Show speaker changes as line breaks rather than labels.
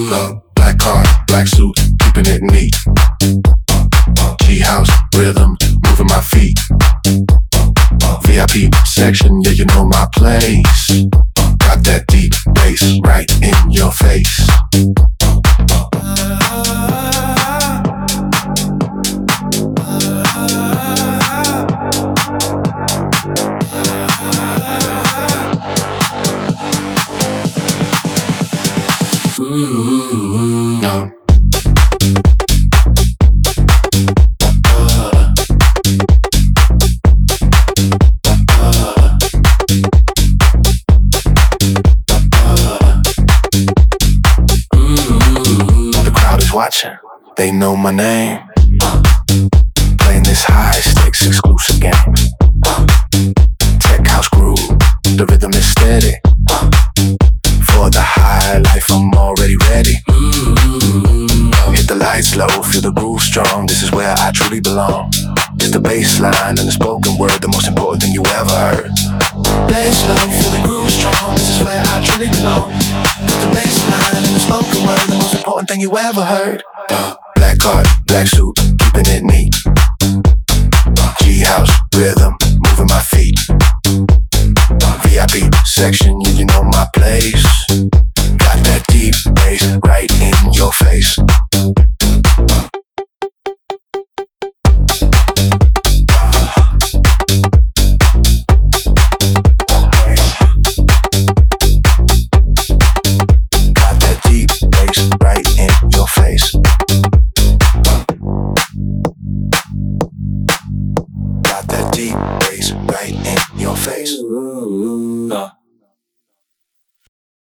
Black car, black suit, keeping it neat. G-house, rhythm, moving my feet. VIP section, yeah, you know my place. Got that deep bass right in your face. No. The crowd is watching, they know my name. Playing this high stakes exclusive game. Tech house groove, the rhythm is steady. For the high life, I'm already ready. Hit the lights low, feel the groove strong. This is where I truly belong. It's the bass line and the spoken word, the most important thing you ever heard. Bass low, feel the groove strong. This is where I truly belong. It's the bass line and the spoken word, the most important thing you ever heard. Black card, black suit, keeping it neat. G-house, rhythm, moving my feet. VIP section, you know my place. Got that deep bass right in your face. Got that deep bass right in your face. Got that deep bass right in your face.